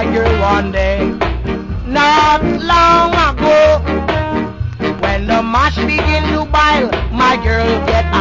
my girl one day. Not long ago, when the mash begin to boil, my girl get